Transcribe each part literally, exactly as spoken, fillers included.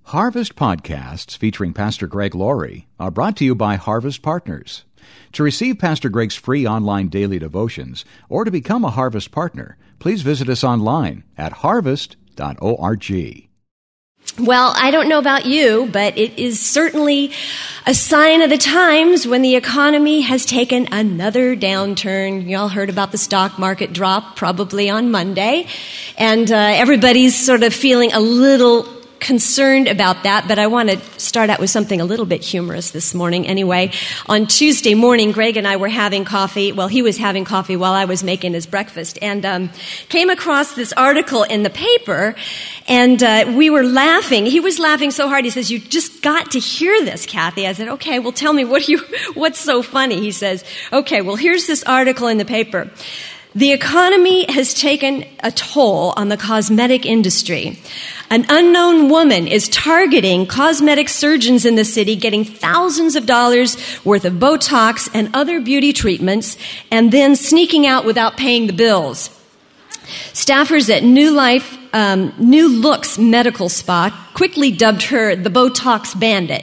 Harvest podcasts featuring Pastor Greg Laurie are brought to you by Harvest Partners. To receive Pastor Greg's free online daily devotions or to become a Harvest partner, please visit us online at harvest dot org. Well, I don't know about you, but it is certainly a sign of the times when the economy has taken another downturn. You all heard about the stock market drop probably on Monday, and uh, everybody's sort of feeling a little concerned about that, but I want to start out with something a little bit humorous this morning. Anyway, on Tuesday morning, Greg and I were having coffee. Well, he was having coffee while I was making his breakfast, and um, came across this article in the paper, and uh, we were laughing. He was laughing so hard. He says, "You just got to hear this, Kathy." I said, "Okay, well, tell me what you what's so funny." He says, "Okay, well, here's this article in the paper. The economy has taken a toll on the cosmetic industry. An unknown woman is targeting cosmetic surgeons in the city, getting thousands of dollars worth of Botox and other beauty treatments, and then sneaking out without paying the bills. Staffers at New Life, um, New Looks Medical Spa quickly dubbed her the Botox Bandit.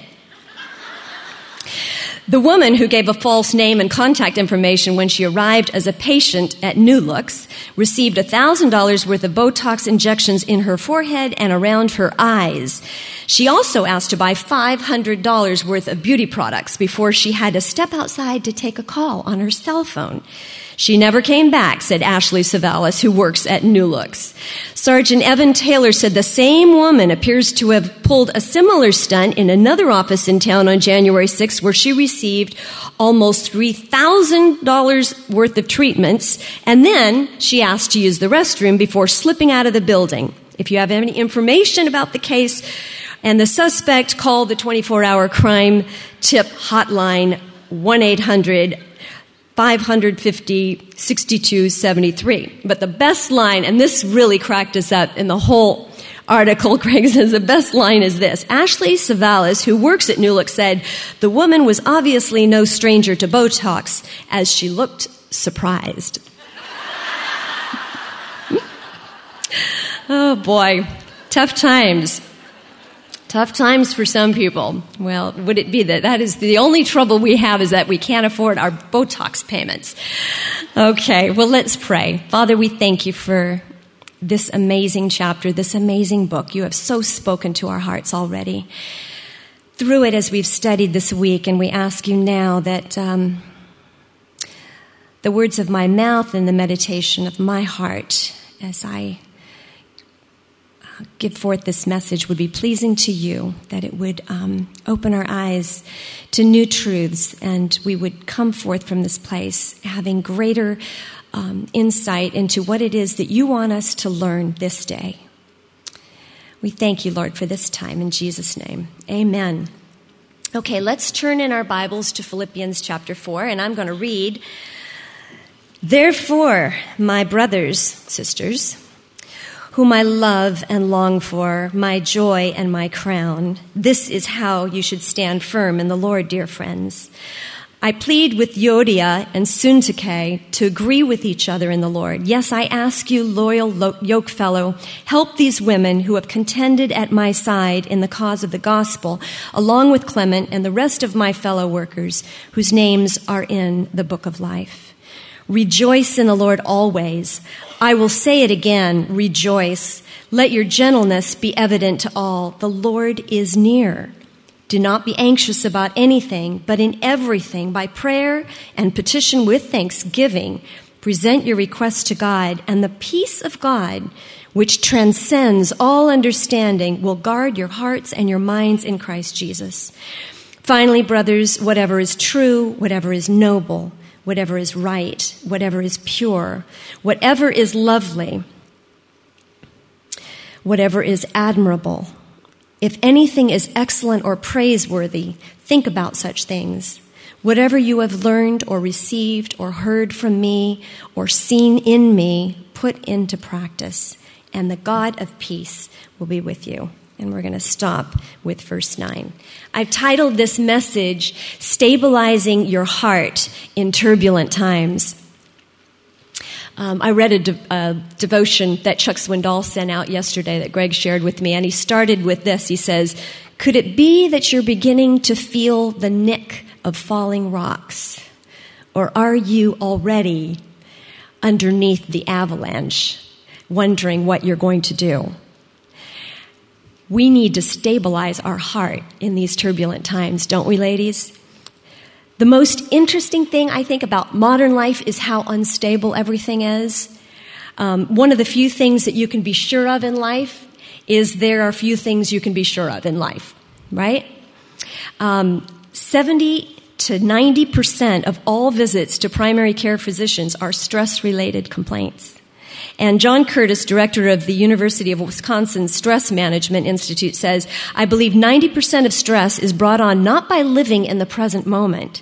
The woman, who gave a false name and contact information when she arrived as a patient at New Looks, received one thousand dollars worth of Botox injections in her forehead and around her eyes. She also asked to buy five hundred dollars worth of beauty products before she had to step outside to take a call on her cell phone. She never came back," said Ashley Savalas, who works at New Looks. Sergeant Evan Taylor said the same woman appears to have pulled a similar stunt in another office in town on January sixth, where she received almost three thousand dollars worth of treatments, and then she asked to use the restroom before slipping out of the building. If you have any information about the case and the suspect, call the twenty-four hour crime tip hotline, one eight hundred five five zero six two seven three. But the best line, and this really cracked us up in the whole article, Greg says the best line is this. Ashley Savalas, who works at New Look, said the woman was obviously no stranger to Botox, as she looked surprised. Oh boy, tough times. Tough times for some people. Well, would it be that that is the only trouble we have is that we can't afford our Botox payments? Okay, well, let's pray. Father, we thank you for this amazing chapter, this amazing book. You have so spoken to our hearts already through it as we've studied this week, and we ask you now that um, the words of my mouth and the meditation of my heart as I give forth this message would be pleasing to you, that it would um, open our eyes to new truths, and we would come forth from this place having greater um, insight into what it is that you want us to learn this day. We thank you, Lord, for this time. In Jesus' name, amen. Okay, let's turn in our Bibles to Philippians chapter four, and I'm going to read, "Therefore, my brothers, sisters, whom I love and long for, my joy and my crown. This is how you should stand firm in the Lord, dear friends. I plead with Euodia and Syntyche to agree with each other in the Lord. Yes, I ask you, loyal yokefellow, help these women who have contended at my side in the cause of the gospel, along with Clement and the rest of my fellow workers, whose names are in the book of life. Rejoice in the Lord always. I will say it again, rejoice. Let your gentleness be evident to all. The Lord is near. Do not be anxious about anything, but in everything, by prayer and petition with thanksgiving, present your requests to God, and the peace of God, which transcends all understanding, will guard your hearts and your minds in Christ Jesus. Finally, brothers, whatever is true, whatever is noble, whatever is right, whatever is pure, whatever is lovely, whatever is admirable, if anything is excellent or praiseworthy, think about such things. Whatever you have learned or received or heard from me or seen in me, put into practice, and the God of peace will be with you. And we're going to stop with verse nine. I've titled this message, Stabilizing Your Heart in Turbulent Times. Um, I read a, de- a devotion that Chuck Swindoll sent out yesterday that Greg shared with me, and he started with this. He says, "Could it be that you're beginning to feel the nick of falling rocks? Or are you already underneath the avalanche, wondering what you're going to do?" We need to stabilize our heart in these turbulent times, don't we, ladies? The most interesting thing, I think, about modern life is how unstable everything is. Um, one of the few things that you can be sure of in life is there are few things you can be sure of in life, right? Um, seventy to ninety percent of all visits to primary care physicians are stress-related complaints. And John Curtis, director of the University of Wisconsin Stress Management Institute, says, "I believe ninety percent of stress is brought on not by living in the present moment,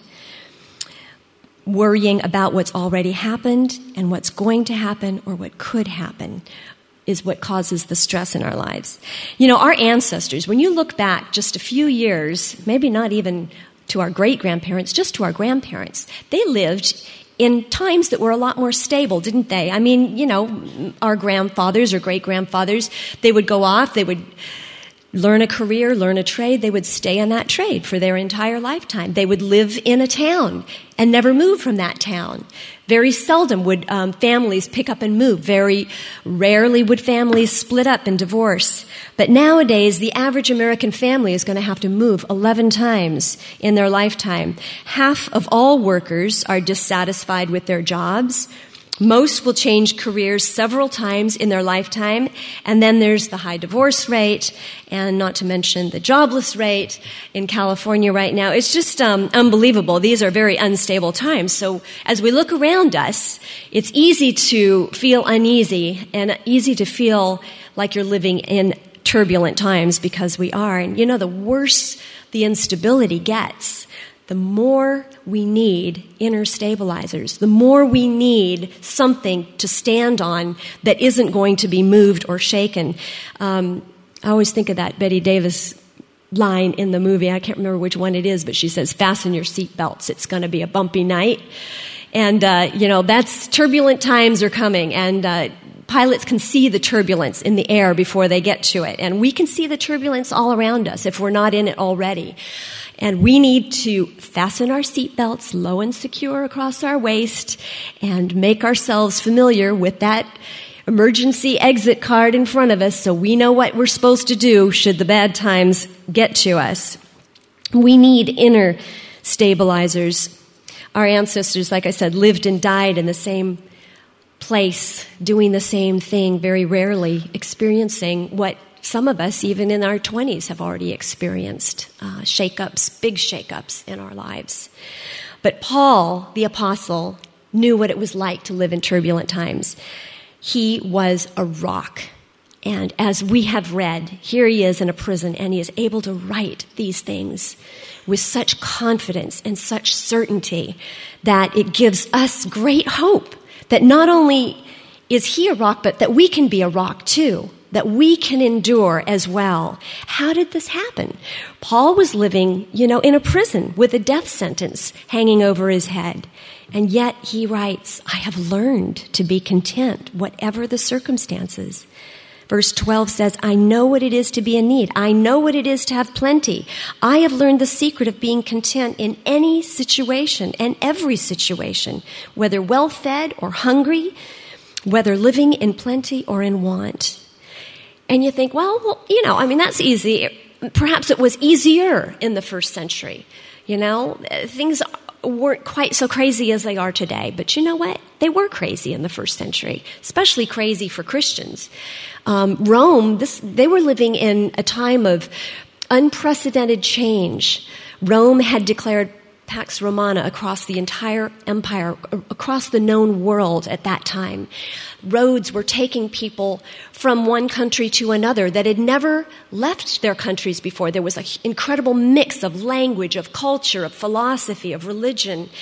worrying about what's already happened and what's going to happen or what could happen is what causes the stress in our lives." You know, our ancestors, when you look back just a few years, maybe not even to our great-grandparents, just to our grandparents, they lived in times that were a lot more stable, didn't they? I mean, you know, our grandfathers or great-grandfathers, they would go off, they would learn a career, learn a trade, they would stay in that trade for their entire lifetime. They would live in a town and never move from that town. Very seldom would um, families pick up and move. Very rarely would families split up and divorce. But nowadays, the average American family is going to have to move eleven times in their lifetime. Half of all workers are dissatisfied with their jobs. Most will change careers several times in their lifetime, and then there's the high divorce rate, and not to mention the jobless rate in California right now. It's just um, unbelievable. These are very unstable times. So as we look around us, it's easy to feel uneasy and easy to feel like you're living in turbulent times, because we are. And you know, the worse the instability gets, the more we need inner stabilizers, the more we need something to stand on that isn't going to be moved or shaken. Um, I always think of that Betty Davis line in the movie. I can't remember which one it is, but she says, "Fasten your seatbelts. It's going to be a bumpy night." And, uh, you know, that's turbulent times are coming, and uh, pilots can see the turbulence in the air before they get to it. And we can see the turbulence all around us if we're not in it already. And we need to fasten our seatbelts low and secure across our waist and make ourselves familiar with that emergency exit card in front of us so we know what we're supposed to do should the bad times get to us. We need inner stabilizers. Our ancestors, like I said, lived and died in the same place, doing the same thing, very rarely experiencing what some of us, even in our twenties, have already experienced, uh, shake-ups, big shake-ups in our lives. But Paul, the apostle, knew what it was like to live in turbulent times. He was a rock. And as we have read, here he is in a prison, and he is able to write these things with such confidence and such certainty that it gives us great hope that not only is he a rock, but that we can be a rock too, that we can endure as well. How did this happen? Paul was living, you know, in a prison with a death sentence hanging over his head. And yet he writes, "I have learned to be content, whatever the circumstances." Verse twelve says, "I know what it is to be in need. I know what it is to have plenty. I have learned the secret of being content in any situation and every situation, whether well-fed or hungry, whether living in plenty or in want." And you think, well, well, you know, I mean, that's easy. Perhaps it was easier in the first century. You know, things weren't quite so crazy as they are today. But you know what? They were crazy in the first century, especially crazy for Christians. Um, Rome, this, they were living in a time of unprecedented change. Rome had declared Pax Romana across the entire empire, across the known world at that time. Roads were taking people from one country to another that had never left their countries before. There was an incredible mix of language, of culture, of philosophy, of religion.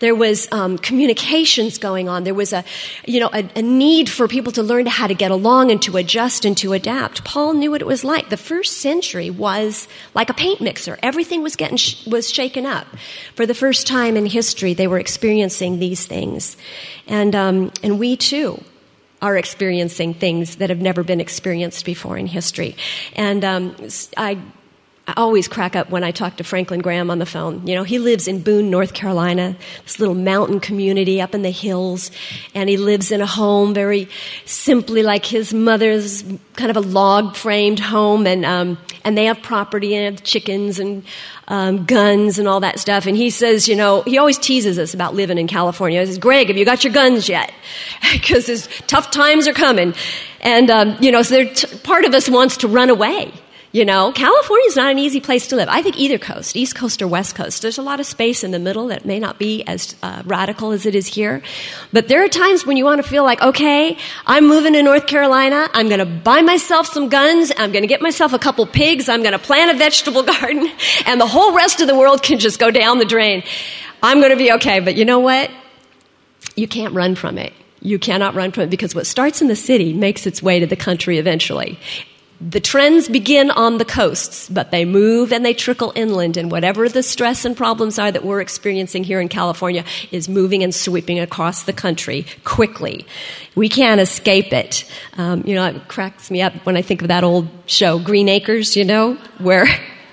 There was um, communications going on. There was a, you know, a, a need for people to learn how to get along and to adjust and to adapt. Paul knew what it was like. The first century was like a paint mixer. Everything was getting sh- was shaken up. For the first time in history, they were experiencing these things, and um, and we too are experiencing things that have never been experienced before in history. And um, I. I always crack up when I talk to Franklin Graham on the phone. You know, he lives in Boone, North Carolina, this little mountain community up in the hills, and he lives in a home very simply like his mother's, kind of a log-framed home, and um, and they have property and have chickens and um, guns and all that stuff. And he says, you know, he always teases us about living in California. He says, Greg, have you got your guns yet? Because his tough times are coming. And, um, you know, so t- part of us wants to run away. You know, California is not an easy place to live. I think either coast, East Coast or West Coast, there's a lot of space in the middle that may not be as uh, radical as it is here. But there are times when you want to feel like, okay, I'm moving to North Carolina. I'm going to buy myself some guns. I'm going to get myself a couple pigs. I'm going to plant a vegetable garden. And the whole rest of the world can just go down the drain. I'm going to be okay. But you know what? You can't run from it. You cannot run from it, because what starts in the city makes its way to the country eventually. The trends begin on the coasts, but they move and they trickle inland, and whatever the stress and problems are that we're experiencing here in California is moving and sweeping across the country quickly. We can't escape it. Um, you know, it cracks me up when I think of that old show, Green Acres, you know, where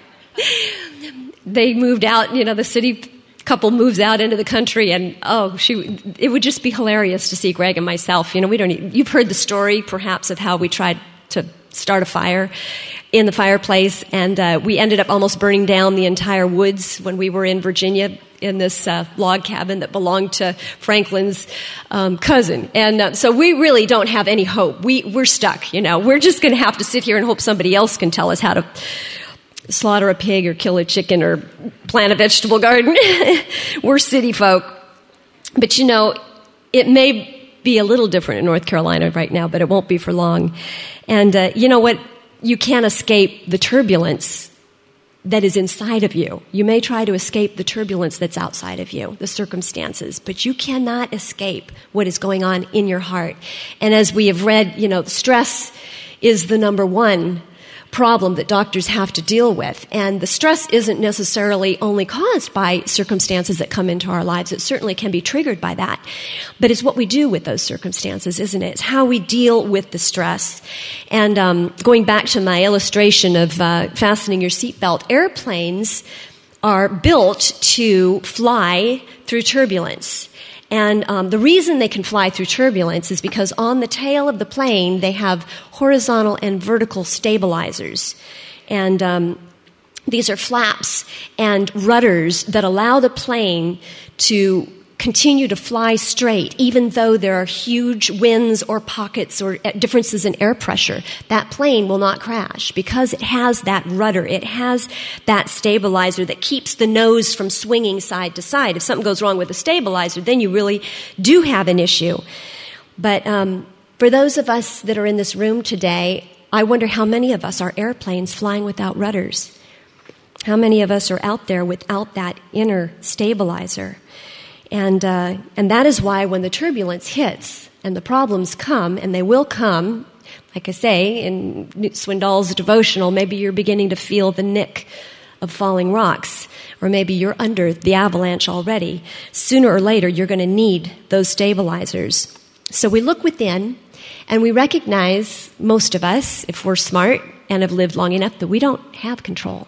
they moved out, you know, the city couple moves out into the country, and oh, she, it would just be hilarious to see Greg and myself. You know, we don't, you've heard the story perhaps of how we tried to start a fire in the fireplace, and uh, we ended up almost burning down the entire woods when we were in Virginia in this uh, log cabin that belonged to Franklin's um, cousin. And uh, so we really don't have any hope. We, we're stuck, you know. We're just going to have to sit here and hope somebody else can tell us how to slaughter a pig or kill a chicken or plant a vegetable garden. We're city folk. But, you know, it may be a little different in North Carolina right now, but it won't be for long. And uh, you know what? You can't escape the turbulence that is inside of you. You may try to escape the turbulence that's outside of you, the circumstances, but you cannot escape what is going on in your heart. And as we have read, you know, stress is the number one problem that doctors have to deal with. And the stress isn't necessarily only caused by circumstances that come into our lives. It certainly can be triggered by that. But it's what we do with those circumstances, isn't it? It's how we deal with the stress. And um, going back to my illustration of uh, fastening your seatbelt, airplanes are built to fly through turbulence. And um, the reason they can fly through turbulence is because on the tail of the plane, they have horizontal and vertical stabilizers. And um, these are flaps and rudders that allow the plane to continue to fly straight, even though there are huge winds or pockets or differences in air pressure. That plane will not crash because it has that rudder. It has that stabilizer that keeps the nose from swinging side to side. If something goes wrong with the stabilizer, then you really do have an issue. But um, for those of us that are in this room today, I wonder how many of us are airplanes flying without rudders. How many of us are out there without that inner stabilizer? And uh, and that is why when the turbulence hits and the problems come, and they will come, like I say, in Swindoll's devotional, maybe you're beginning to feel the nick of falling rocks, or maybe you're under the avalanche already. Sooner or later, you're going to need those stabilizers. So we look within, and we recognize, most of us, if we're smart and have lived long enough, that we don't have control.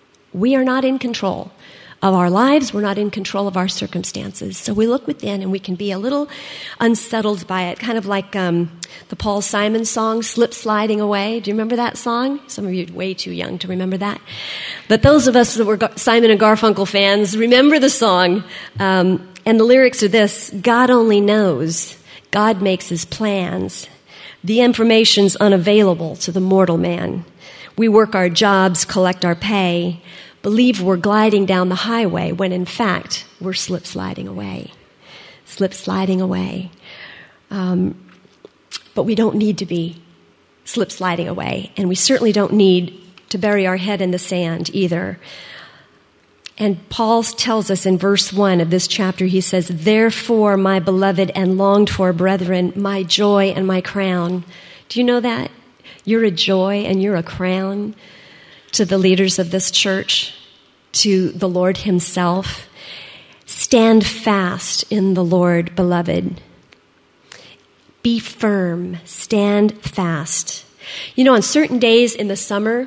We are not in control of our lives. We're not in control of our circumstances. So we look within, and we can be a little unsettled by it, kind of like um, the Paul Simon song, Slip Sliding Away. Do you remember that song? Some of you are way too young to remember that. But those of us that were Simon and Garfunkel fans remember the song. Um, and the lyrics are this: God only knows. God makes his plans. The information's unavailable to the mortal man. We work our jobs, collect our pay, believe we're gliding down the highway when in fact we're slip sliding away. Slip sliding away. Um, but we don't need to be slip sliding away, and we certainly don't need to bury our head in the sand either. And Paul tells us in verse one of this chapter, he says, "Therefore, my beloved and longed for brethren, my joy and my crown." Do you know that? You're a joy and you're a crown to the leaders of this church, to the Lord himself. Stand fast in the Lord, beloved. Be firm. Stand fast. You know, on certain days in the summer,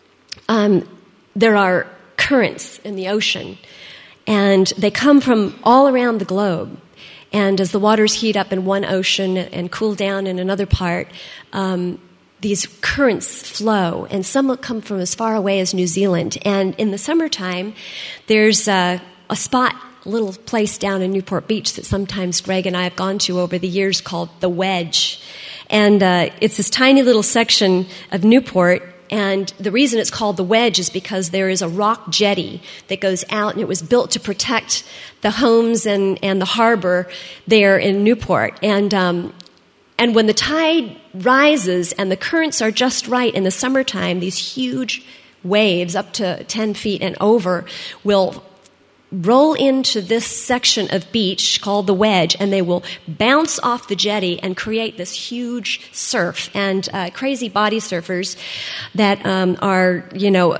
um, there are currents in the ocean, and they come from all around the globe. And as the waters heat up in one ocean and cool down in another part, um, these currents flow, and some will come from as far away as New Zealand. And in the summertime, there's a, a spot, a little place down in Newport Beach that sometimes Greg and I have gone to over the years called the Wedge. And uh, it's this tiny little section of Newport. And the reason it's called the Wedge is because there is a rock jetty that goes out, and it was built to protect the homes and, and the harbor there in Newport. And um, and when the tide rises and the currents are just right in the summertime, these huge waves up to ten feet and over will roll into this section of beach called the Wedge, and they will bounce off the jetty and create this huge surf. And uh, crazy body surfers that um, are, you know,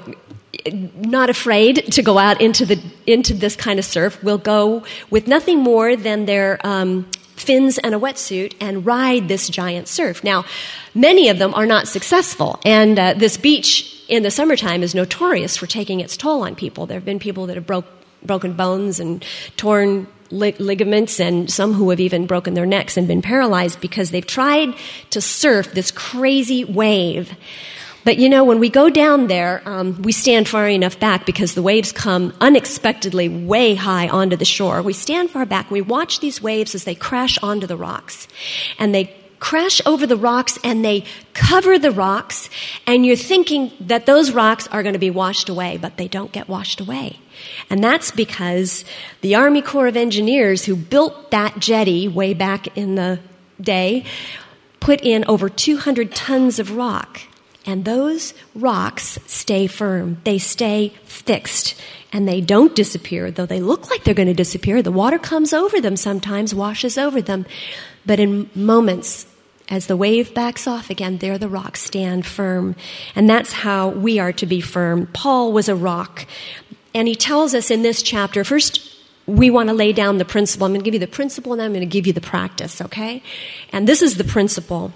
not afraid to go out into the into this kind of surf will go with nothing more than their um, fins and a wetsuit and ride this giant surf. Now, many of them are not successful, and uh, this beach in the summertime is notorious for taking its toll on people. There have been people that have broke broken bones and torn lig- ligaments, and some who have even broken their necks and been paralyzed because they've tried to surf this crazy wave. But you know, when we go down there, um, we stand far enough back because the waves come unexpectedly way high onto the shore. We stand far back, and we watch these waves as they crash onto the rocks. And they crash over the rocks, and they cover the rocks, and you're thinking that those rocks are going to be washed away, but they don't get washed away. And that's because the Army Corps of Engineers, who built that jetty way back in the day, put in over two hundred tons of rock. And those rocks stay firm. They stay fixed. And they don't disappear, though they look like they're going to disappear. The water comes over them sometimes, washes over them. But in moments, as the wave backs off again, there the rocks stand firm. And that's how we are to be firm. Paul was a rock. And he tells us in this chapter, first, we want to lay down the principle. I'm going to give you the principle, and then I'm going to give you the practice, okay? And this is the principle.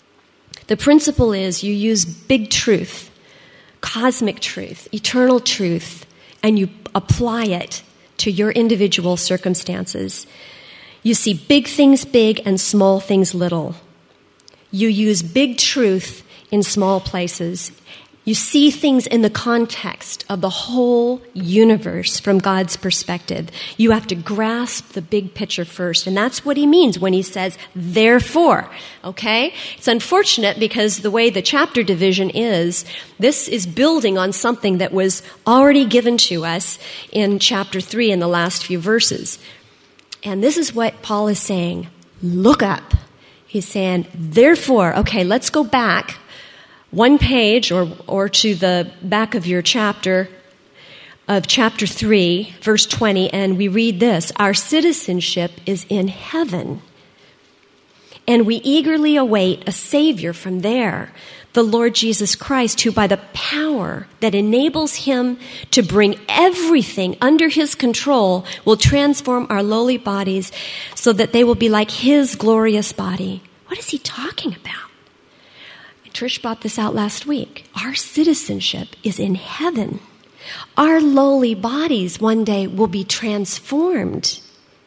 The principle is you use big truth, cosmic truth, eternal truth, and you apply it to your individual circumstances. You see big things big and small things little. You use big truth in small places. You see things in the context of the whole universe from God's perspective. You have to grasp the big picture first. And that's what he means when he says, therefore. Okay? It's unfortunate because the way the chapter division is, this is building on something that was already given to us in chapter three in the last few verses. And this is what Paul is saying. Look up. He's saying, therefore, okay, let's go back one page or, or to the back of your chapter of chapter three, verse twenty, and we read this. Our citizenship is in heaven, and we eagerly await a Savior from there, the Lord Jesus Christ, who by the power that enables him to bring everything under his control will transform our lowly bodies so that they will be like his glorious body. What is he talking about? Trish brought this out last week. Our citizenship is in heaven. Our lowly bodies one day will be transformed.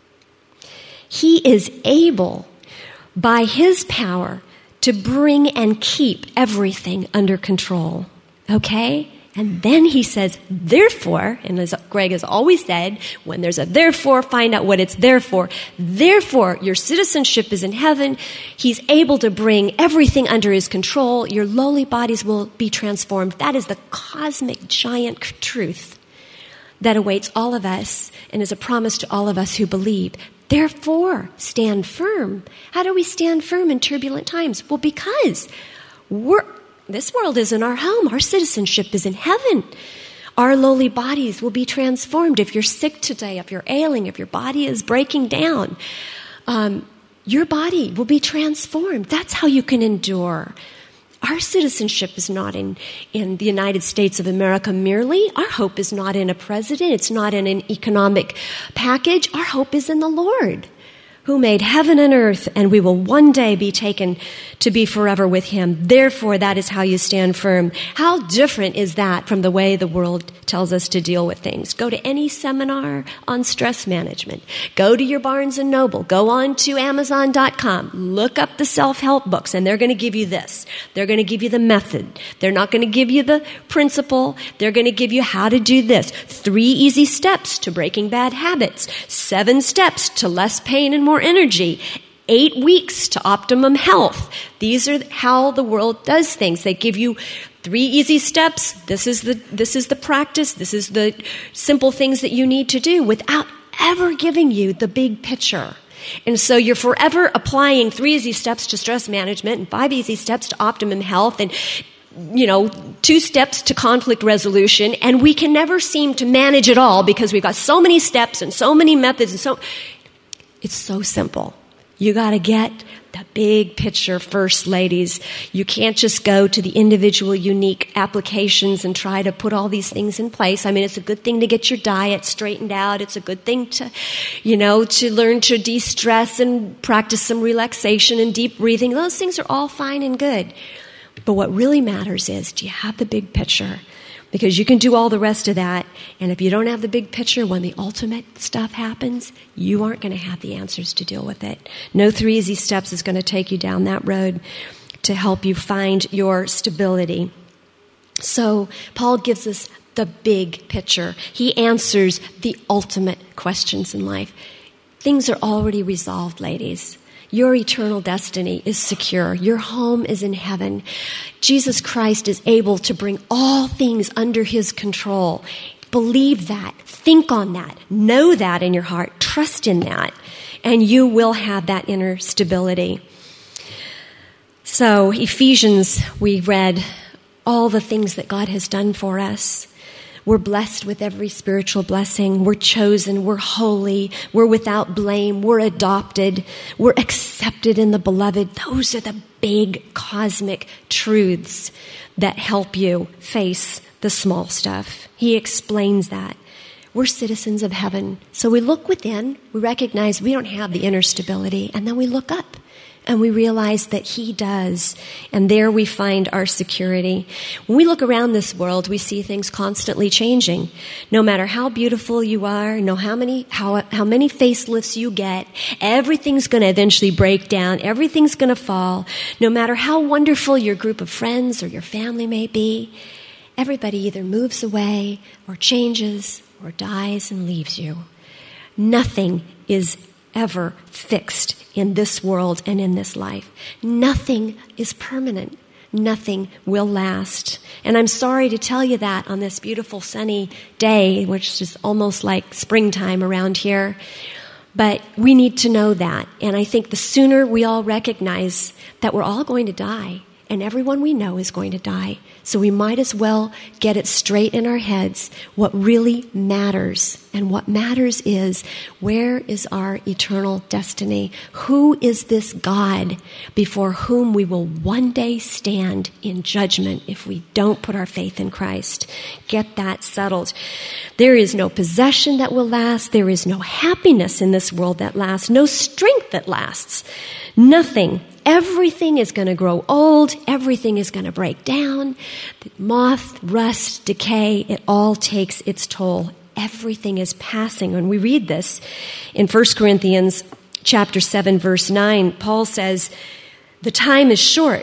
He is able, by his power, to bring and keep everything under control. Okay? And then he says, therefore, and as Greg has always said, when there's a therefore, find out what it's there for. Therefore, your citizenship is in heaven. He's able to bring everything under his control. Your lowly bodies will be transformed. That is the cosmic giant truth that awaits all of us and is a promise to all of us who believe. Therefore, stand firm. How do we stand firm in turbulent times? Well, because we're This world isn't our home. Our citizenship is in heaven. Our lowly bodies will be transformed. If you're sick today, if you're ailing, if your body is breaking down, um, your body will be transformed. That's how you can endure. Our citizenship is not in, in the United States of America merely. Our hope is not in a president. It's not in an economic package. Our hope is in the Lord, who made heaven and earth, and we will one day be taken to be forever with him. Therefore, that is how you stand firm. How different is that from the way the world tells us to deal with things? Go to any seminar on stress management. Go to your Barnes and Noble. Go on to Amazon dot com. Look up the self-help books, and they're going to give you this. They're going to give you the method. They're not going to give you the principle. They're going to give you how to do this. Three easy steps to breaking bad habits. Seven steps to less pain and more energy. Eight weeks to optimum health. These are how the world does things. They give you three easy steps. This is the, this is the practice. This is the simple things that you need to do without ever giving you the big picture. And so you're forever applying three easy steps to stress management and five easy steps to optimum health and, you know, two steps to conflict resolution. And we can never seem to manage it all because we've got so many steps and so many methods and so... It's so simple. You got to get the big picture first, ladies. You can't just go to the individual, unique applications and try to put all these things in place. I mean, it's a good thing to get your diet straightened out. It's a good thing to, you know, to learn to de-stress and practice some relaxation and deep breathing. Those things are all fine and good. But what really matters is, do you have the big picture? Because you can do all the rest of that, and if you don't have the big picture, when the ultimate stuff happens, you aren't going to have the answers to deal with it. No three easy steps is going to take you down that road to help you find your stability. So Paul gives us the big picture. He answers the ultimate questions in life. Things are already resolved, ladies. Your eternal destiny is secure. Your home is in heaven. Jesus Christ is able to bring all things under his control. Believe that. Think on that. Know that in your heart. Trust in that. And you will have that inner stability. So, Ephesians, we read all the things that God has done for us. We're blessed with every spiritual blessing. We're chosen. We're holy. We're without blame. We're adopted. We're accepted in the beloved. Those are the big cosmic truths that help you face the small stuff. He explains that. We're citizens of heaven. So we look within. We recognize we don't have the inner stability. And then we look up. And we realize that he does. And there we find our security. When we look around this world, we see things constantly changing. No matter how beautiful you are, no how many how how many facelifts you get, everything's going to eventually break down. Everything's going to fall. No matter how wonderful your group of friends or your family may be, everybody either moves away or changes or dies and leaves you. Nothing is ever fixed in this world and in this life. Nothing is permanent. Nothing will last. And I'm sorry to tell you that on this beautiful sunny day, which is almost like springtime around here. But we need to know that. And I think the sooner we all recognize that we're all going to die, and everyone we know is going to die. So we might as well get it straight in our heads what really matters. And what matters is, where is our eternal destiny? Who is this God before whom we will one day stand in judgment if we don't put our faith in Christ? Get that settled. There is no possession that will last. There is no happiness in this world that lasts. No strength that lasts. Nothing. Everything is going to grow old. Everything is going to break down. Moth, rust, decay, it all takes its toll. Everything is passing. When we read this in First Corinthians chapter seven, verse nine, Paul says, the time is short.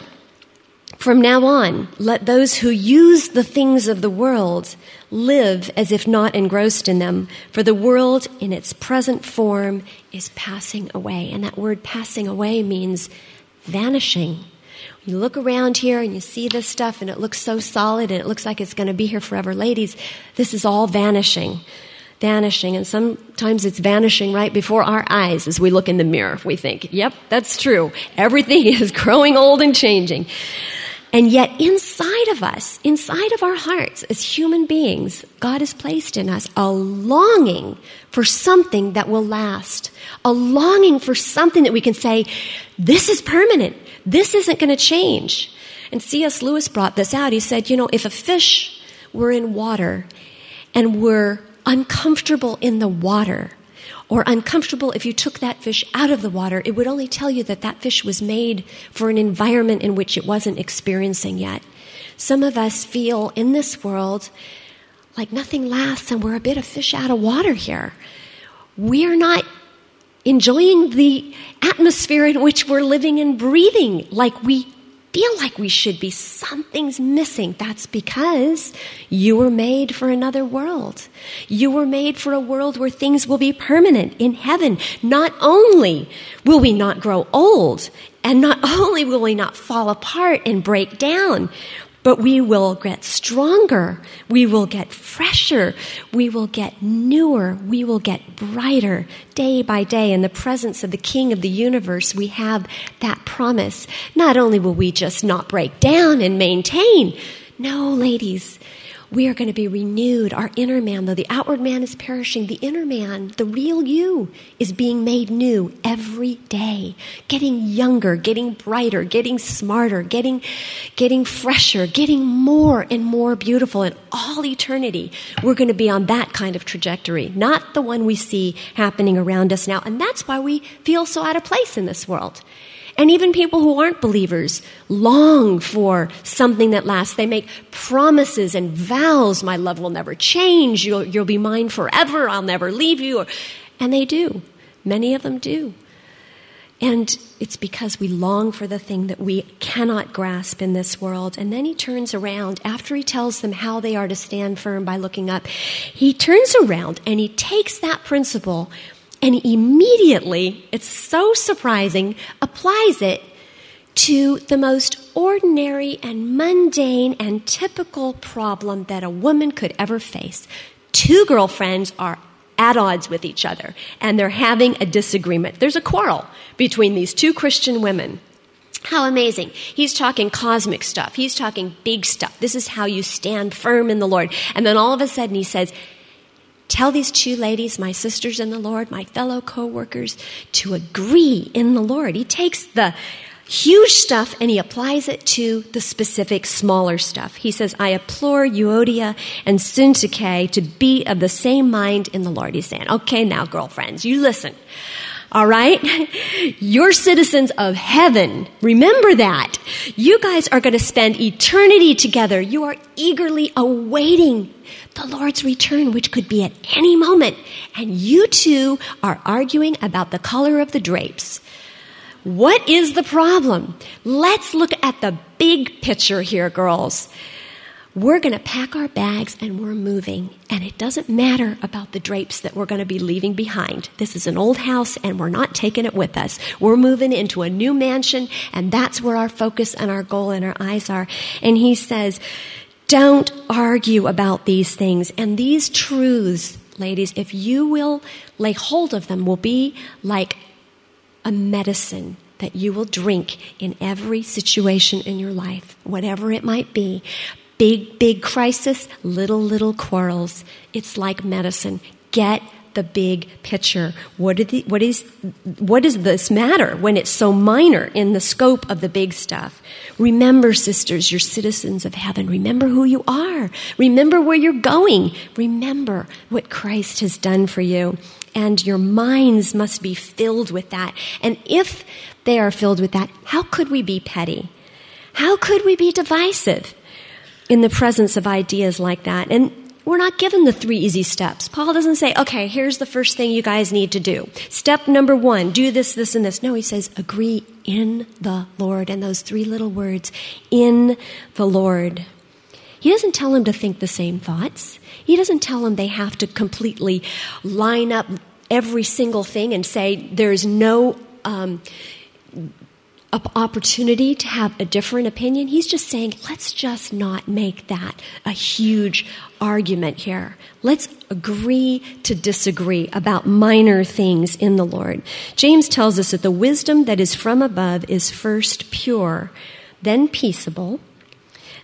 From now on, let those who use the things of the world live as if not engrossed in them, for the world in its present form is passing away. And that word passing away means vanishing. You look around here and you see this stuff and it looks so solid and it looks like it's going to be here forever. Ladies, this is all vanishing. Vanishing. And sometimes it's vanishing right before our eyes as we look in the mirror. We think, yep, that's true. Everything is growing old and changing. And yet inside of us, inside of our hearts as human beings, God has placed in us a longing for something that will last, a longing for something that we can say, this is permanent, this isn't going to change. And C S Lewis brought this out. He said, you know, if a fish were in water and were uncomfortable in the water, or uncomfortable if you took that fish out of the water, it would only tell you that that fish was made for an environment in which it wasn't experiencing yet. Some of us feel in this world like nothing lasts and we're a bit of fish out of water here. We're not enjoying the atmosphere in which we're living and breathing like we feel like we should be. Something's missing. That's because you were made for another world. You were made for a world where things will be permanent in heaven. Not only will we not grow old, and not only will we not fall apart and break down, but we will get stronger, we will get fresher, we will get newer, we will get brighter day by day. In the presence of the King of the universe, we have that promise. Not only will we just not break down and maintain, no, ladies, we are going to be renewed. Our inner man, though the outward man is perishing, the inner man, the real you, is being made new every day, getting younger, getting brighter, getting smarter, getting, getting fresher, getting more and more beautiful. In all eternity, we're going to be on that kind of trajectory, not the one we see happening around us now. And that's why we feel so out of place in this world. And even people who aren't believers long for something that lasts. They make promises and vows. My love will never change. You'll, you'll be mine forever. I'll never leave you. And they do. Many of them do. And it's because we long for the thing that we cannot grasp in this world. And then he turns around after he tells them how they are to stand firm by looking up. He turns around and he takes that principle and he immediately, it's so surprising, applies it to the most ordinary and mundane and typical problem that a woman could ever face. Two girlfriends are at odds with each other, and they're having a disagreement. There's a quarrel between these two Christian women. How amazing. He's talking cosmic stuff. He's talking big stuff. This is how you stand firm in the Lord. And then all of a sudden he says, tell these two ladies, my sisters in the Lord, my fellow co-workers, to agree in the Lord. He takes the huge stuff and he applies it to the specific smaller stuff. He says, I implore Euodia and Syntyche to be of the same mind in the Lord. He's saying, okay, now girlfriends, you listen. All right? You're citizens of heaven. Remember that. You guys are going to spend eternity together. You are eagerly awaiting the Lord's return, which could be at any moment. And you two are arguing about the color of the drapes. What is the problem? Let's look at the big picture here, girls. We're going to pack our bags and we're moving. And it doesn't matter about the drapes that we're going to be leaving behind. This is an old house and we're not taking it with us. We're moving into a new mansion, and that's where our focus and our goal and our eyes are. And he says, don't argue about these things. And these truths, ladies, if you will lay hold of them, will be like a medicine that you will drink in every situation in your life, whatever it might be. Big, big crisis, little, little quarrels. It's like medicine. Get the big picture. What, did the, what, is, what does this matter when it's so minor in the scope of the big stuff? Remember, sisters, you're citizens of heaven. Remember who you are. Remember where you're going. Remember what Christ has done for you. And your minds must be filled with that. And if they are filled with that, how could we be petty? How could we be divisive in the presence of ideas like that? And we're not given the three easy steps. Paul doesn't say, okay, here's the first thing you guys need to do. Step number one, do this, this, and this. No, he says, agree in the Lord. And those three little words, in the Lord. He doesn't tell them to think the same thoughts. He doesn't tell them they have to completely line up every single thing and say there's no um, opportunity to have a different opinion. He's just saying, let's just not make that a huge argument here. Let's agree to disagree about minor things in the Lord. James tells us that the wisdom that is from above is first pure, then peaceable,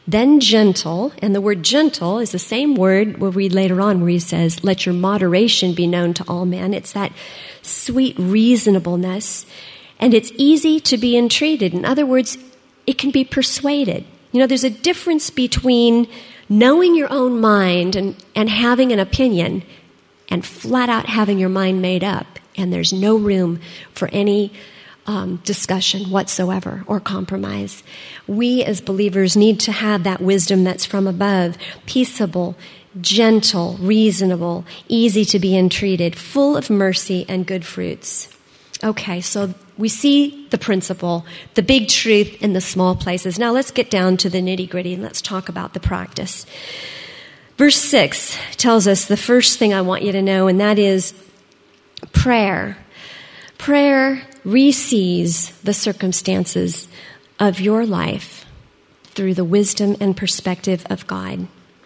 then gentle, and the word gentle is the same word we'll read later on where he says, let your moderation be known to all men. It's that sweet reasonableness, and it's easy to be entreated. In other words, it can be persuaded. You know, there's a difference between knowing your own mind and, and having an opinion and flat out having your mind made up, and there's no room for any um, discussion whatsoever or compromise. We as believers need to have that wisdom that's from above, peaceable, gentle, reasonable, easy to be entreated, full of mercy and good fruits. Okay, so we see the principle, the big truth in the small places. Now let's get down to the nitty-gritty and let's talk about the practice. Verse six tells us the first thing I want you to know, and that is prayer. Prayer resees the circumstances of your life through the wisdom and perspective of God.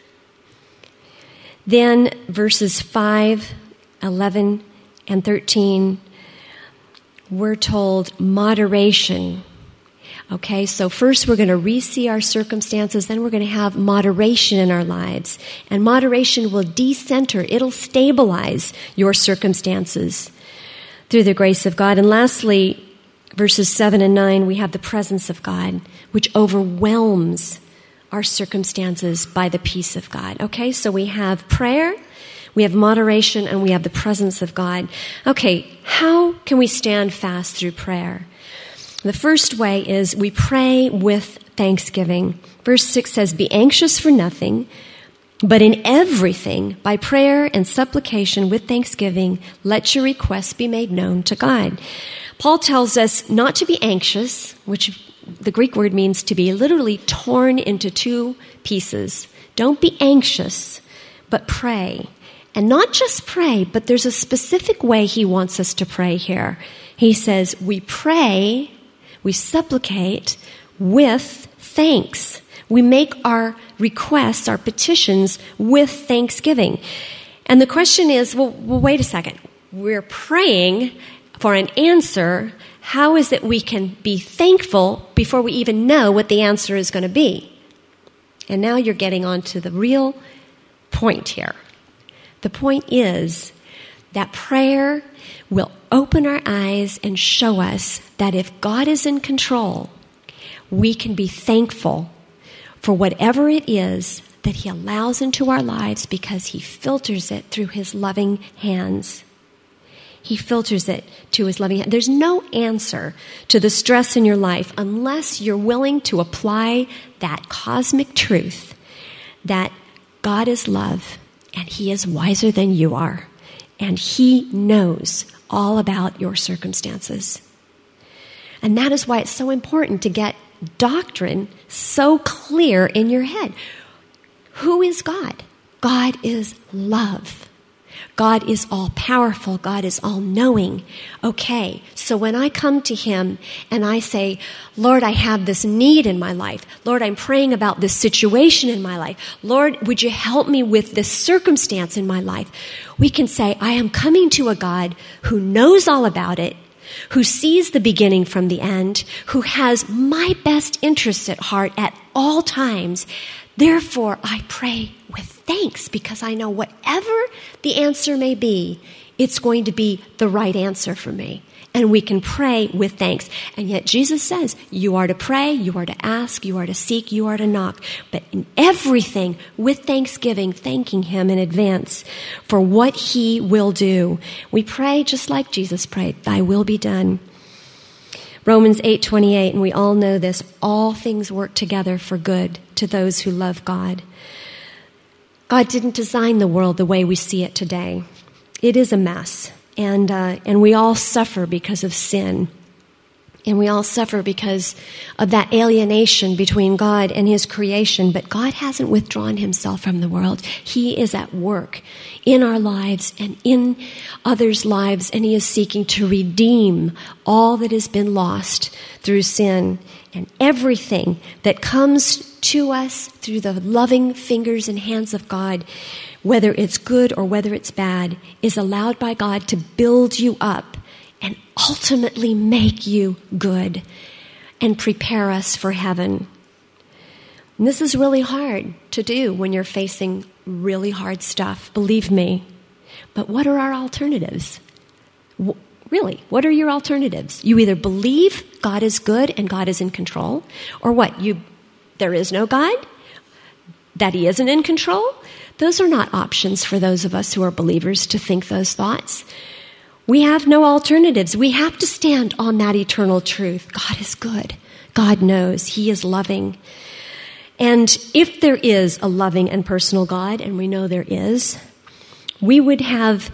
Then verses five, eleven, and thirteen, we're told moderation. Okay, so first we're going to re-see our circumstances, then we're going to have moderation in our lives. And moderation will decenter, it'll stabilize your circumstances through the grace of God. And lastly, verses seven and nine, we have the presence of God, which overwhelms our circumstances by the peace of God. Okay, so we have prayer, we have moderation, and we have the presence of God. Okay, how can we stand fast through prayer? The first way is we pray with thanksgiving. Verse six says, be anxious for nothing, but in everything, by prayer and supplication with thanksgiving, let your requests be made known to God. Paul tells us not to be anxious, which the Greek word means to be literally torn into two pieces. Don't be anxious, but pray. And not just pray, but there's a specific way he wants us to pray here. He says, we pray, we supplicate with thanks. We make our requests, our petitions with thanksgiving. And the question is, well, well, wait a second. We're praying for an answer. How is it we can be thankful before we even know what the answer is going to be? And now you're getting on to the real point here. The point is that prayer will open our eyes and show us that if God is in control, we can be thankful for whatever it is that he allows into our lives because he filters it through his loving hands. He filters it to his loving hands. There's no answer to the stress in your life unless you're willing to apply that cosmic truth that God is love and he is wiser than you are. And he knows all about your circumstances. And that is why it's so important to get doctrine so clear in your head. Who is God? God is love. God is all-powerful. God is all-knowing. Okay, so when I come to him and I say, Lord, I have this need in my life. Lord, I'm praying about this situation in my life. Lord, would you help me with this circumstance in my life? We can say, I am coming to a God who knows all about it, who sees the beginning from the end, who has my best interests at heart at all times. Therefore, I pray with thanks because I know whatever the answer may be, it's going to be the right answer for me. And we can pray with thanks. And yet Jesus says, you are to pray, you are to ask, you are to seek, you are to knock. But in everything, with thanksgiving, thanking him in advance for what he will do. We pray just like Jesus prayed, thy will be done. Romans eight twenty-eight, and we all know this, all things work together for good to those who love God. God didn't design the world the way we see it today. It is a mess, and uh, and we all suffer because of sin. And we all suffer because of that alienation between God and his creation. But God hasn't withdrawn himself from the world. He is at work in our lives and in others' lives, and he is seeking to redeem all that has been lost through sin. And everything that comes to us through the loving fingers and hands of God, whether it's good or whether it's bad, is allowed by God to build you up and ultimately make you good and prepare us for heaven. And this is really hard to do when you're facing really hard stuff, believe me. But what are our alternatives? W- really, what are your alternatives? You either believe God is good and God is in control, or what? You, there is no God? That he isn't in control? Those are not options for those of us who are believers to think those thoughts. We have no alternatives. We have to stand on that eternal truth. God is good. God knows. He is loving. And if there is a loving and personal God, and we know there is, we would have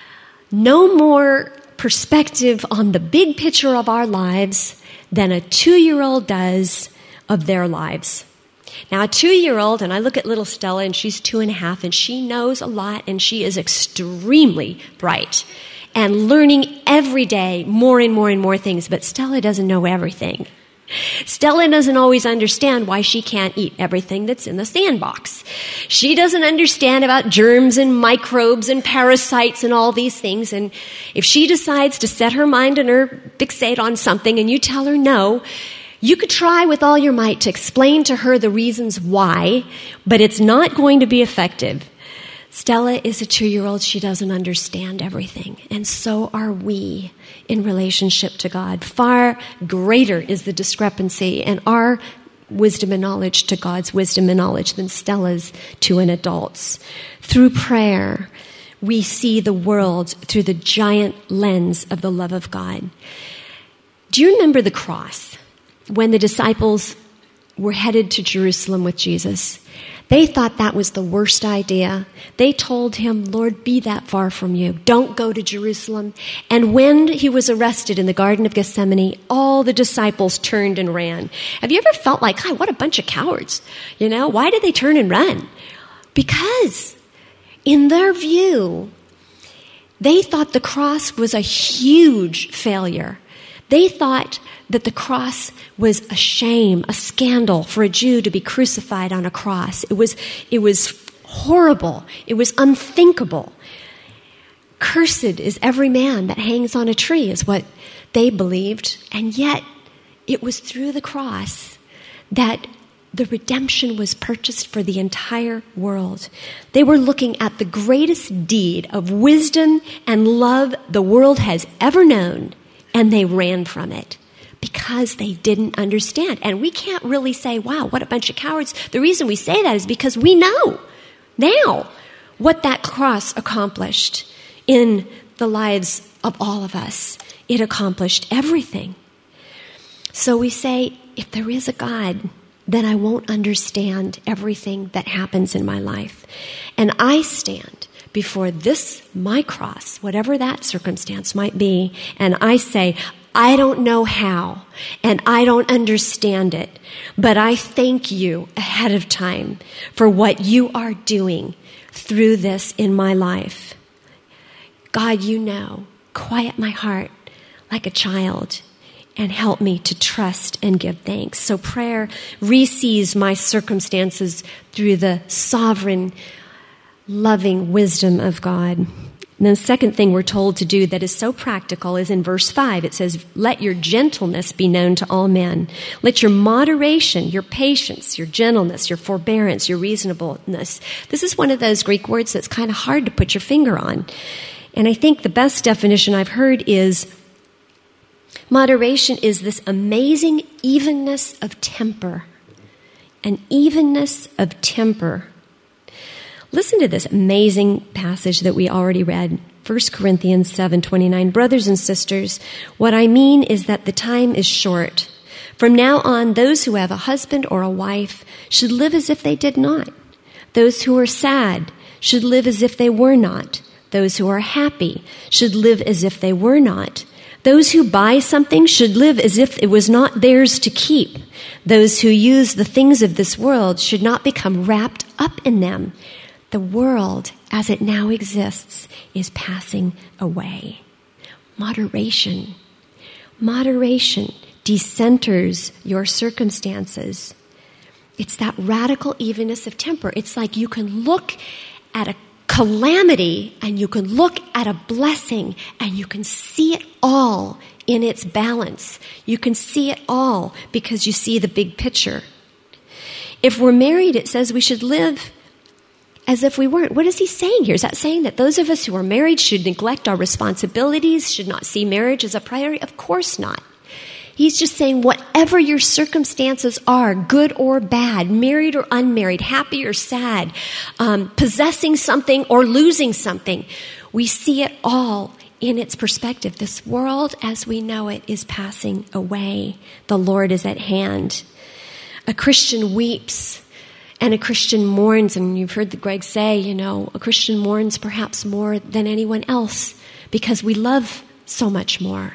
no more perspective on the big picture of our lives than a two-year-old does of their lives. Now, a two-year-old, and I look at little Stella, and she's two and a half, and she knows a lot, and she is extremely bright and learning every day more and more and more things. But Stella doesn't know everything. Stella doesn't always understand why she can't eat everything that's in the sandbox. She doesn't understand about germs and microbes and parasites and all these things. And if she decides to set her mind and her fixate on something and you tell her no, you could try with all your might to explain to her the reasons why, but it's not going to be effective. Stella is a two-year-old. She doesn't understand everything. And so are we in relationship to God. Far greater is the discrepancy in our wisdom and knowledge to God's wisdom and knowledge than Stella's to an adult's. Through prayer, we see the world through the giant lens of the love of God. Do you remember the cross? When the disciples were headed to Jerusalem with Jesus, they thought that was the worst idea. They told him, Lord, be that far from you. Don't go to Jerusalem. And when he was arrested in the Garden of Gethsemane, all the disciples turned and ran. Have you ever felt like, God, what a bunch of cowards? You know, why did they turn and run? Because in their view, they thought the cross was a huge failure. They thought that the cross was a shame, a scandal for a Jew to be crucified on a cross. It was, it was horrible. It was unthinkable. Cursed is every man that hangs on a tree is what they believed. And yet it was through the cross that the redemption was purchased for the entire world. They were looking at the greatest deed of wisdom and love the world has ever known, and they ran from it because they didn't understand. And we can't really say, wow, what a bunch of cowards. The reason we say that is because we know now what that cross accomplished in the lives of all of us. It accomplished everything. So we say, if there is a God, then I won't understand everything that happens in my life. And I stand before this, my cross, whatever that circumstance might be, and I say, I don't know how, and I don't understand it, but I thank you ahead of time for what you are doing through this in my life. God, you know, quiet my heart like a child and help me to trust and give thanks. So prayer re-sees my circumstances through the sovereign, loving wisdom of God. And the second thing we're told to do that is so practical is in verse five. It says, let your gentleness be known to all men. Let your moderation, your patience, your gentleness, your forbearance, your reasonableness. This is one of those Greek words that's kind of hard to put your finger on. And I think the best definition I've heard is moderation is this amazing evenness of temper. An evenness of temper. Listen to this amazing passage that we already read, First Corinthians seven twenty-nine. Brothers and sisters, what I mean is that the time is short. From now on, those who have a husband or a wife should live as if they did not. Those who are sad should live as if they were not. Those who are happy should live as if they were not. Those who buy something should live as if it was not theirs to keep. Those who use the things of this world should not become wrapped up in them. The world, as it now exists, is passing away. Moderation. Moderation decenters your circumstances. It's that radical evenness of temper. It's like you can look at a calamity and you can look at a blessing and you can see it all in its balance. You can see it all because you see the big picture. If we're married, it says we should live as if we weren't. What is he saying here? Is that saying that those of us who are married should neglect our responsibilities, should not see marriage as a priority? Of course not. He's just saying whatever your circumstances are, good or bad, married or unmarried, happy or sad, um, possessing something or losing something, we see it all in its perspective. This world as we know it is passing away. The Lord is at hand. A Christian weeps and a Christian mourns. And you've heard Greg say, you know, a Christian mourns perhaps more than anyone else because we love so much more.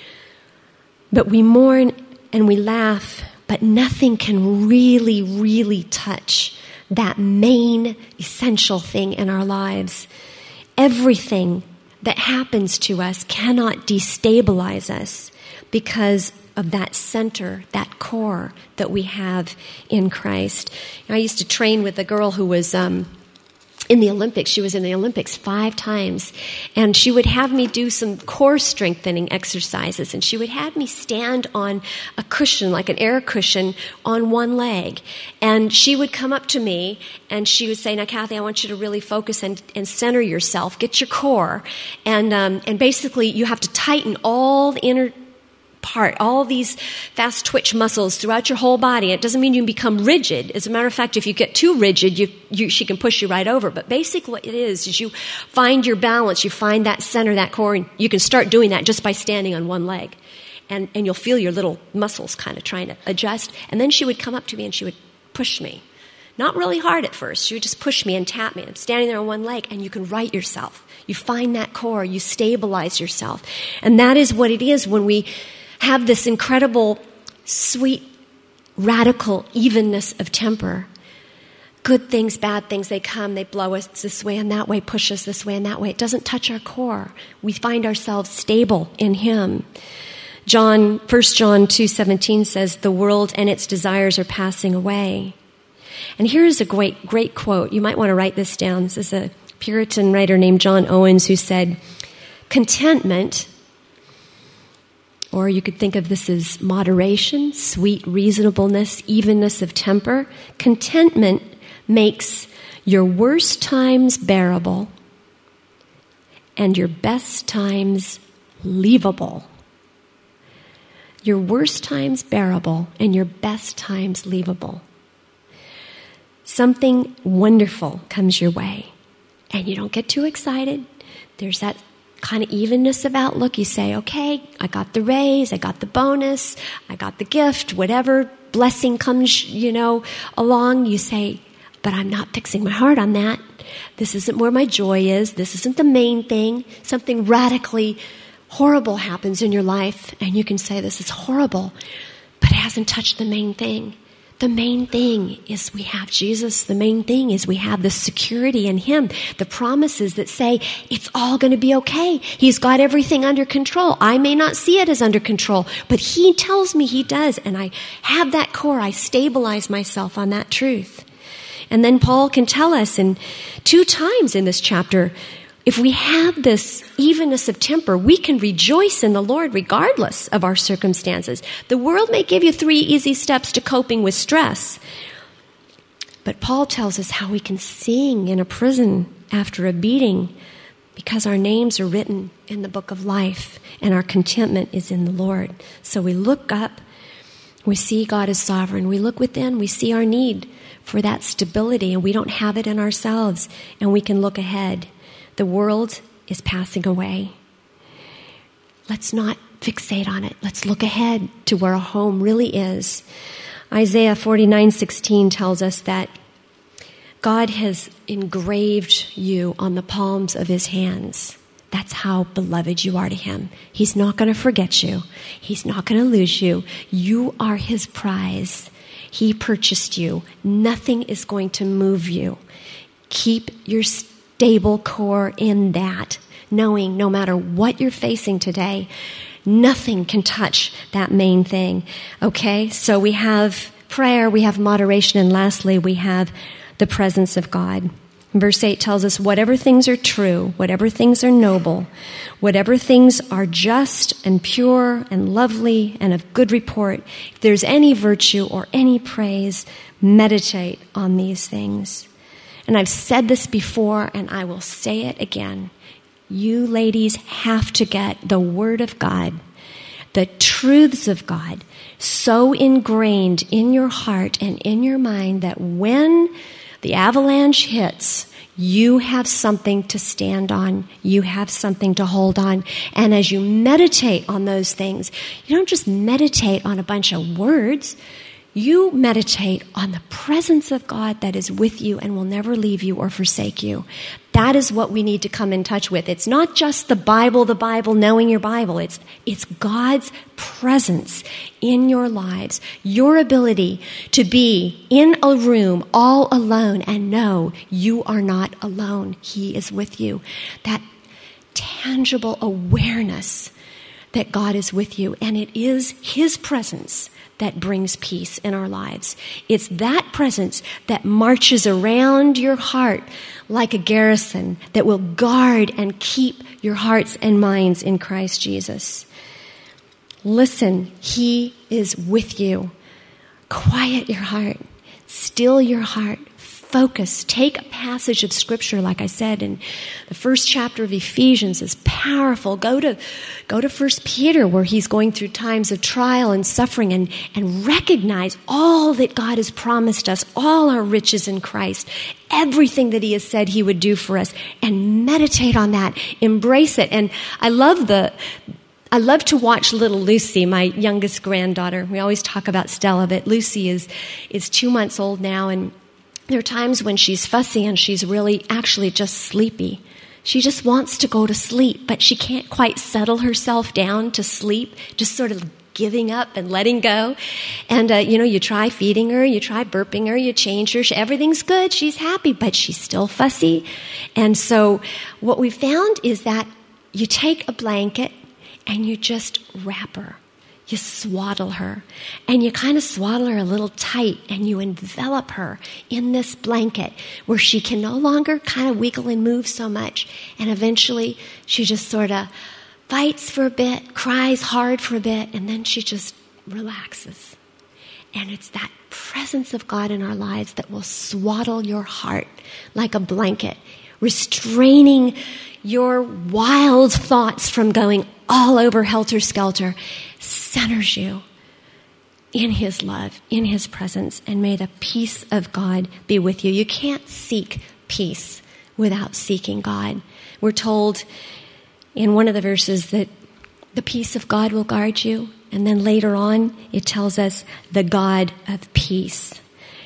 But we mourn and we laugh, but nothing can really, really touch that main essential thing in our lives. Everything that happens to us cannot destabilize us because of that center, that core that we have in Christ. I used to train with a girl who was um, in the Olympics. She was in the Olympics five times. And she would have me do some core strengthening exercises. And she would have me stand on a cushion, like an air cushion, on one leg. And she would come up to me and she would say, now, Kathy, I want you to really focus and, and center yourself. Get your core. And, um, and basically, you have to tighten all the inner part, all these fast twitch muscles throughout your whole body. It doesn't mean you become rigid. As a matter of fact, if you get too rigid, you, you, she can push you right over. But basically what it is, is you find your balance, you find that center, that core, and you can start doing that just by standing on one leg. And, and you'll feel your little muscles kind of trying to adjust. And then she would come up to me and she would push me. Not really hard at first. She would just push me and tap me. I'm standing there on one leg, and you can right yourself. You find that core. You stabilize yourself. And that is what it is when we have this incredible, sweet, radical evenness of temper. Good things, bad things, they come, they blow us this way and that way, push us this way and that way. It doesn't touch our core. We find ourselves stable in Him. John, First John two seventeen says, the world and its desires are passing away. And here is a great, great quote. You might want to write this down. This is a Puritan writer named John Owens who said, contentment, or you could think of this as moderation, sweet reasonableness, evenness of temper. Contentment makes your worst times bearable and your best times leavable. Your worst times bearable and your best times leavable. Something wonderful comes your way and you don't get too excited. There's that kind of evenness of outlook. You say, okay, I got the raise, I got the bonus, I got the gift, whatever blessing comes, you know, along. You say, but I'm not fixing my heart on that. This isn't where my joy is. This isn't the main thing. Something radically horrible happens in your life, and you can say, this is horrible, but it hasn't touched the main thing. The main thing is we have Jesus. The main thing is we have the security in Him. The promises that say it's all going to be okay. He's got everything under control. I may not see it as under control, but He tells me He does. And I have that core. I stabilize myself on that truth. And then Paul can tell us in two times in this chapter, if we have this evenness of temper, we can rejoice in the Lord regardless of our circumstances. The world may give you three easy steps to coping with stress. But Paul tells us how we can sing in a prison after a beating because our names are written in the book of life and our contentment is in the Lord. So we look up, we see God is sovereign. We look within, we see our need for that stability, and we don't have it in ourselves, and we can look ahead. The world is passing away. Let's not fixate on it. Let's look ahead to where our home really is. Isaiah forty-nine sixteen tells us that God has engraved you on the palms of His hands. That's how beloved you are to Him. He's not going to forget you. He's not going to lose you. You are His prize. He purchased you. Nothing is going to move you. Keep your stable core in that, knowing no matter what you're facing today, nothing can touch that main thing. Okay, so we have prayer, we have moderation, and lastly, we have the presence of God. Verse eight tells us, whatever things are true, whatever things are noble, whatever things are just and pure and lovely and of good report, if there's any virtue or any praise, meditate on these things. And I've said this before, and I will say it again. You ladies have to get the Word of God, the truths of God, so ingrained in your heart and in your mind that when the avalanche hits, you have something to stand on. You have something to hold on. And as you meditate on those things, you don't just meditate on a bunch of words. You meditate on the presence of God that is with you and will never leave you or forsake you. That is what we need to come in touch with. It's not just the Bible, the Bible, knowing your Bible. It's, it's God's presence in your lives, your ability to be in a room all alone and know you are not alone. He is with you. That tangible awareness that God is with you, and it is His presence that brings peace in our lives. It's that presence that marches around your heart like a garrison that will guard and keep your hearts and minds in Christ Jesus. Listen, He is with you. Quiet your heart. Still your heart. Focus. Take a passage of Scripture, like I said, in the first chapter of Ephesians is powerful. Go to go to First Peter, where he's going through times of trial and suffering, and, and recognize all that God has promised us, all our riches in Christ, everything that He has said He would do for us, and meditate on that. Embrace it. And I love the... I love to watch little Lucy, my youngest granddaughter. We always talk about Stella, but Lucy is is two months old now, and there are times when she's fussy and she's really actually just sleepy. She just wants to go to sleep, but she can't quite settle herself down to sleep, just sort of giving up and letting go. And, uh, you know, you try feeding her, you try burping her, you change her. She, everything's good. She's happy, but she's still fussy. And so what we found is that you take a blanket and you just wrap her. You swaddle her, and you kind of swaddle her a little tight, and you envelop her in this blanket where she can no longer kind of wiggle and move so much. And eventually she just sort of fights for a bit, cries hard for a bit, and then she just relaxes. And it's that presence of God in our lives that will swaddle your heart like a blanket, restraining your wild thoughts from going all over helter-skelter, centers you in His love, in His presence, and may the peace of God be with you. You can't seek peace without seeking God. We're told in one of the verses that the peace of God will guard you, and then later on it tells us the God of peace.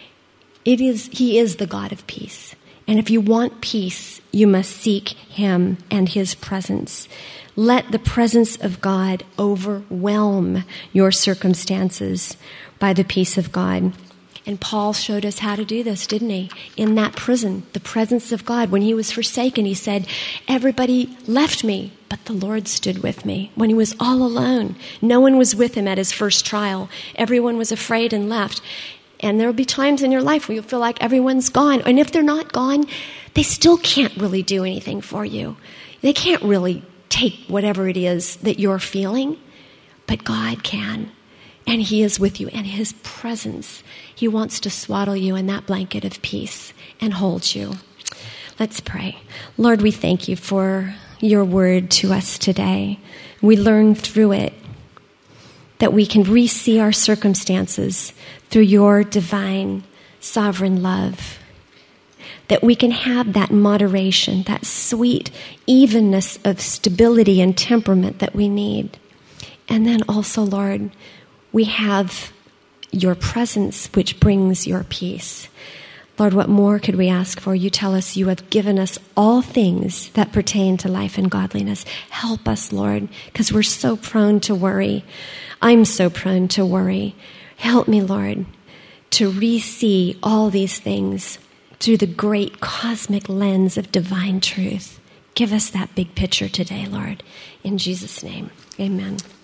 It is, He is the God of peace. And if you want peace, you must seek Him and His presence. Let the presence of God overwhelm your circumstances by the peace of God. And Paul showed us how to do this, didn't he? In that prison, the presence of God. When he was forsaken, he said, everybody left me, but the Lord stood with me. When he was all alone, no one was with him at his first trial. Everyone was afraid and left. And there will be times in your life where you'll feel like everyone's gone. And if they're not gone, they still can't really do anything for you. They can't really take whatever it is that you're feeling, but God can. And He is with you. And His presence, He wants to swaddle you in that blanket of peace and hold you. Let's pray. Lord, we thank You for Your word to us today. We learn through it that we can re-see our circumstances through Your divine, sovereign love. That we can have that moderation, that sweet evenness of stability and temperament that we need. And then also, Lord, we have Your presence, which brings Your peace. Lord, what more could we ask for? You tell us You have given us all things that pertain to life and godliness. Help us, Lord, because we're so prone to worry. I'm so prone to worry. Help me, Lord, to re-see all these things through the great cosmic lens of divine truth. Give us that big picture today, Lord. In Jesus' name, amen.